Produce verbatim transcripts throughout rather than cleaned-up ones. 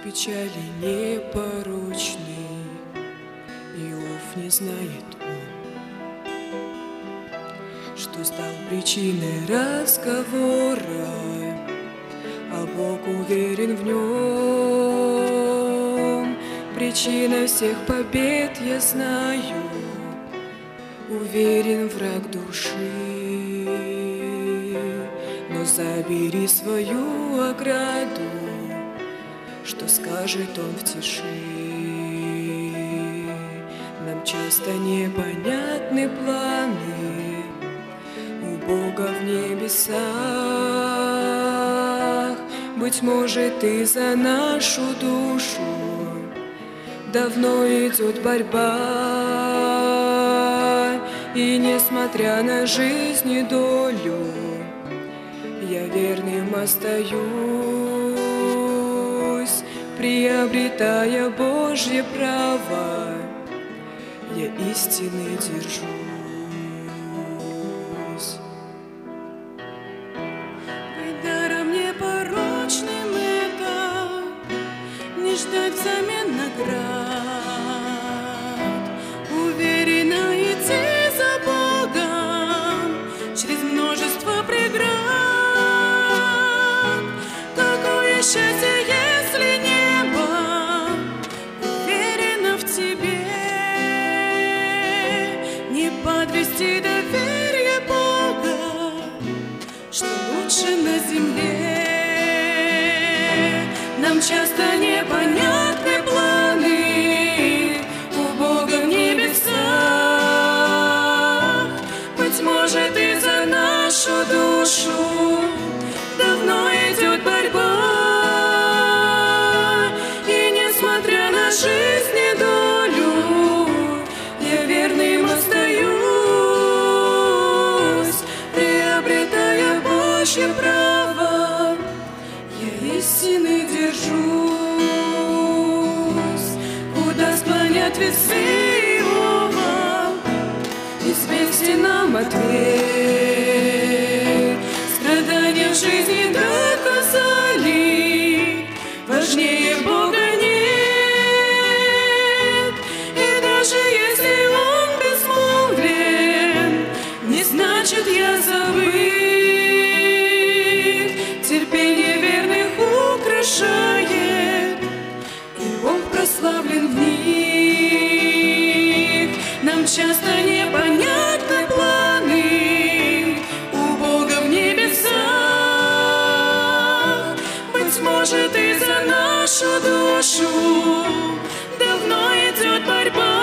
печали непорочный, Иов не знает он, что стал причиной разговора, а Бог уверен в нем. Причина всех побед я знаю, уверен враг души. Но забери свою ограду, что скажет он в тиши. Нам часто непонятны планы у Бога в небесах. Быть может, и за нашу душу давно идет борьба, и несмотря на жизнь и долю, я верным остаюсь, приобретая Божье право, я истины держусь. Быть даром непорочным — это не ждать взамен наград, уверенно идти за Богом через множество преград. Какое счастье, если небо уверено в тебе, не подвести доверие Бога, что лучше на земле. Нам часто непонятны планы у Бога в небесах. Быть может, и за нашу душу давно идет борьба, и несмотря на жизнь и долю, я верным остаюсь, приобретая Божье право, я истины держусь. Куда склонят весы Иова, известен нам ответ. Страдания в жизни доказали, важнее Бога нет. И даже если Он безмолвен, не значит я забыт. Терпение верных украшает, и Бог прославлен в них. Нам часто непонятны планы у Бога в небесах. Быть может, и за нашу душу давно идет борьба,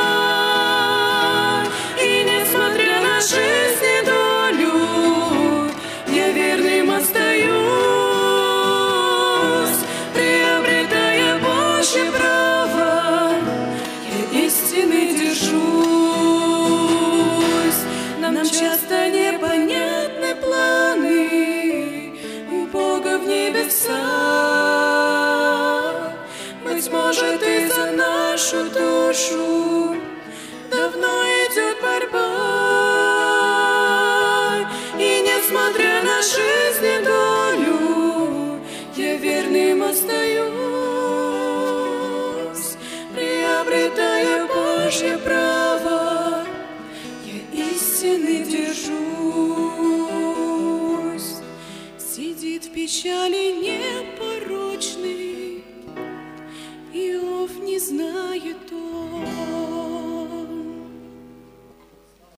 и несмотря на жизнь и долю, я верным остаюсь, приобретая Божье право, я истины держусь. Нам часто непонятны планы у Бога в небесах. Быть может, и за нашу душу давно идет борьба, и несмотря на жизнь и долю, я верным остаюсь, приобретая Божье право, я истины держусь. Сидит в печали непорочный, Иов не знает он,